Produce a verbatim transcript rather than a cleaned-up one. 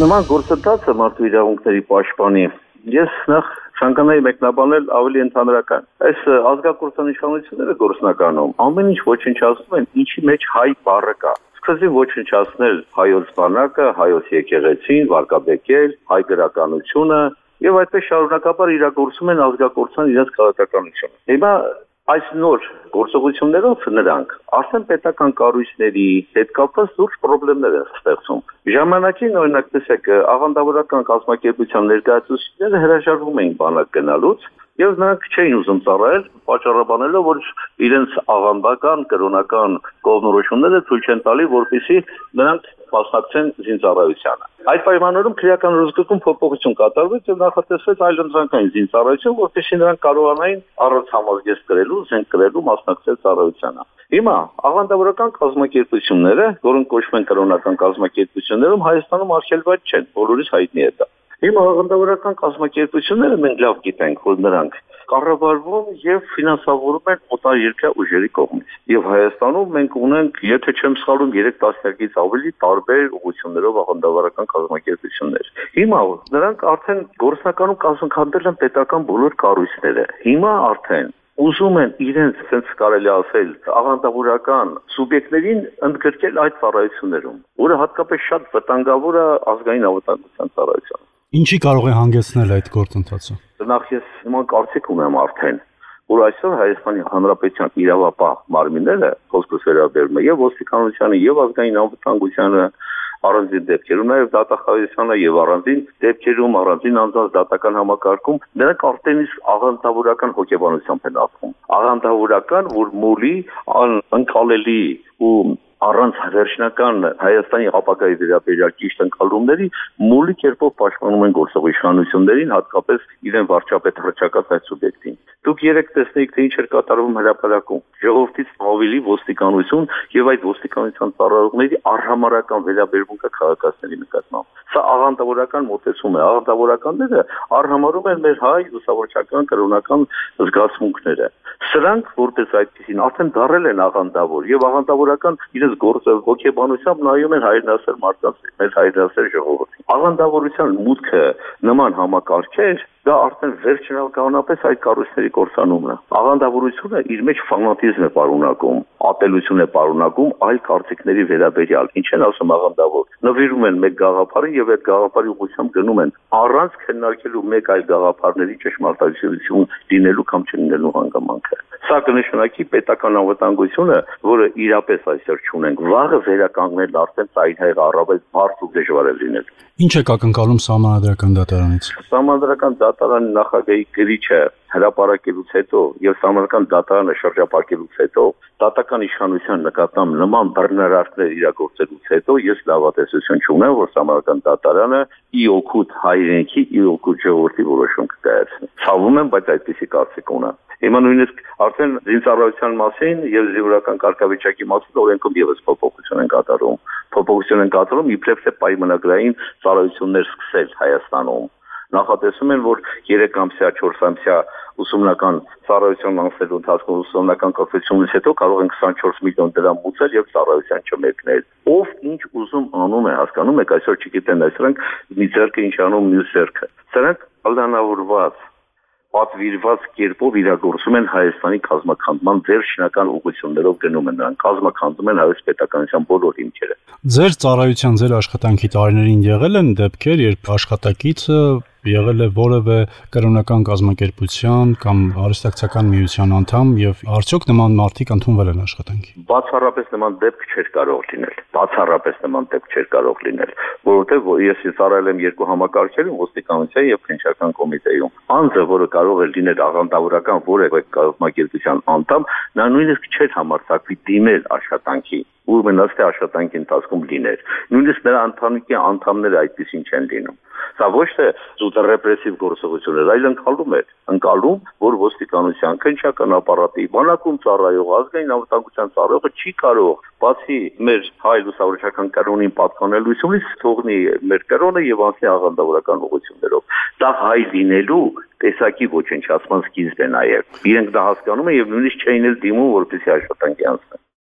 Նման գործընթացը մարդու իրավունքների պաշտպանի ես նախ ցանկանայի մեկնաբանել ավելի ընդհանրական։ Այս ազգակործան իշխանությունները գործնականում ամեն ինչ ոչնչացնում են, ինչի մեջ հայ բառը կա։ Սկսեցին ոչնչացնել հայոց բանակը, հայոց եկեղեցին, վարկաբեկել, հայ գրականությունը եւ այդպես շարունակաբար իրագործում են ազգակործան իրենց քաղաքականությունը։ Հիմա այս նոր գործողություններով նրանք արդեն պետական կառույցների հետ կապված լուրջ խնդիրներ են ստեղծում։ Ժամանակին օրինակ տեսեք աղանդավորական կազմակերպության ներկայացուցիչները հրաժարվում էին բանակ գնալուց եւ նրանք չէին ուզում ծառայել, պատճառաբանելով, որ իրենց աղանդական, կրոնական կողմնորոշումները ցույց չեն տալի, որպեսզի նրանք մասնակցեն զինծառայությանը։ Այդ պայմաններում քրեական ռազմիկում փոփոխություն կատարվեց եւ նախատեսվեց այլընտրանքային զինծառայություն, որպեսզի նրանք կարողանային առանց համազգեստ կրելու, զենք կրելու մասնակցել ծառայությանը։ Հիմա աղանդավորական կազմակերպությունները, որոնք կոչվում են կրոնական կազմակերպություններում, Հայաստանում արգելված չեն, բոլորիս հայտնի է դա։ Հիմա աղանդավորական կազմակերպությունները մենք լավ գիտենք, որ նրանք կառավարվում եւ ֆինանսավորվում են օտարերկրյա ուժերի կողմից։ Եվ Հայաստանում մենք ունենք, եթե չեմ սխալվում, երեք տասնյակից ավելի տարբեր ուղղություններով աղանդավորական կազմակերպություններ։ Հիմա նրանք արդեն գործնականում կազմակերպել են պետական բոլոր կառույցները։ Հիմա արդեն ուզում են իրենց, ցենց կարելի ասել, աղանդավորական սուբյեկտներին ընդգրկել այդ ծառայություններում, որը հատկապես շատ վտանգավոր է ազգային անվտանգության ծառայությանը։ Ինչի կարող է հանգեցնել այդ գործընթացը։ Նախ ես նման կարծիք ունեմ արդեն, որ այսօր Հայաստանի Հանրապետության իրավապահ մարմինները, խոսքս վերաբերում է եւ ոստիկանությանը, եւ ազգային անվտանգությանը, առանձին դեպքերում, նաեւ դատախազությանը եւ առանձին դեպքերում, առանձին անձանց դատական համակարգում, նրանք արդեն իսկ աղանդավորական հոգեբանությամբ են ապրում։ Աղանդավորական, որ մոլի անընկալելի ու առանց վերջնական Հայաստանի ապագայի վերաբերյալ ճիշտ ընկալումների մոլի կերպով պաշտպանում են գործող իշխանություններին, հատկապես իրեն վարչապետ հռչակած այդ սուբյեկտին։ Դուք երեք տեսնեիք, թե ինչ էր կատարվում հրապարակում։ Ժողովրդից ավելի ոստիկանություն եւ այդ ոստիկանության ծառայողների արհամարհական վերաբերմունքը քաղաքացիների նկատմամբ։ Սա աղանդավորական մոտեցում է։ Աղանդավորականները արհամարհում են մեր հայ լուսավորչական կրոնական զգացմունքները։ Սրանք որպես այդպեսին արդեն դարել են աղանդավոր եւ աղանդավորական իրենց գործը հոգեբանությամբ նայում են հայրենասեր մարդկանց, մեր հայրենասեր ժողովրդին։ Աղանդավորության մուտքը նման համակարգեր դա արդեն վերջնականապես այդ կառույցների կործանումն է։ Աղանդավորությունը իր մեջ ֆանատիզմ է պարունակում, ատելություն է պարունակում այլ կարծիքների վերաբերյալ։ Ինչ են ասում աղանդավոր։ Նվիրում են մեկ գաղափարին եւ այդ գաղափարի ուղղությամբ գնում են առանց քննարկելու մեկ այլ գաղափարների ճշմարտություն լինելու կամ չլինելու հանգամանքը։ Սա կնշանակի պետական անվտանգությունը, որը իրապես այսօր չունենք, վաղը վերականգնել արդեն ծայրահեղ առավել բարձր ու դժվար է լինել։ Ինչ է ակնկալում Սահմանադրական դատարանից։ Սահմանադրական դատարանի նախագահի գրիչը հրապարակելուց հետո եւ Սահմանադրական դատարանը շրջապատելուց հետո դատական իշխանության նկատմամբ նման բռնարարքներ իրագործելուց հետո ես լավատեսություն չունեմ, որ Սահմանադրական դատարանը ի օգուտ հայրենիքի, ի օգուտ ժողովրդի որոշում կկայացնի։ Ցավում եմ, բայց այդպիսի կարծիք ունեմ։ Հիմա նույնիսկ արդեն զինծառայության մասին եւ զինվորական կարգավիճակի մասին օրենքում եւս փոփոխություն են կատարում։ Փոփոխություն են կատարում իբրև թե պայմանագրային ծառայություններ սկսել Հայաստանում։ Նախատեսում են, որ երեք ամսյա, չորս ամսյա ուսումնական ծառայություն անցնելու ընթացքում ուսումնական կրթությունից հետո կարող են քսանչորս միլիոն դրամ մուծել եւ ծառայության չմեկնել։ Ով ինչ ուզում անում է, հասկանում եք, այսօր չգիտեն այսրանք մի ձեռքը ինչ անում, մյուս ձեռքը։ Սրանք պլանավորված պատվիրված կերպով իրագործում են Հայաստանի կազմակերպման վերջնական ուղղություններով գնում են նրանք կազմակերպում են հայոց պետականության բոլոր հիմքերը։ Ձեր ծառայության, ձեր աշխատանքի տարիներին եղել են դեպքեր, երբ աշխատակիցը եղել է որևէ կրոնական կազմակերպության կամ արհեստակցական միության անդամ եւ արդյոք նման մարդիկ ընդունվել են աշխատանքի։ Բացառապես նման դեպք չէր կարող լինել։ Բացառապես նման դեպք չէր կարող լինել, որովհետեւ ես ծառայել եմ երկու համակարգերում, ոստիկանության եւ քննչական կոմիտեում։ Անձը, որը կարող է լինել աղանդավորական որևէ կազմակերպության անդամ, նա նույնիսկ չէր համարձակվի դիմել աշխատանքի, ու մենակ թե աշխատանքի ընթացքում լիներ։ Նույնիսկ նրա ընտանիքի անդամները այդպեսին չեն լինում։ Սա ոչ թե զուտ ռեպրեսիվ գործողություն է, այլ ընկալում է, ընկալում, որ ոստիկանության քննչական ապարատի բանակում ծառայող ազգային անվտանգության ծառայողը չի կարող, բացի մեր հայ լուսավորչական կրոնին պատկանելությունից, թողնի մեր կրոնը եւ անցնի աղանդավորական ուղղություններով։ Դա հայ լինելու տեսակի ոչնչացման սկիզբ է նաեւ։ Իրենք դա հասկանում են եւ նույնիսկ չէին էլ դիմում, որպեսզի աշխատանքի անցնեն։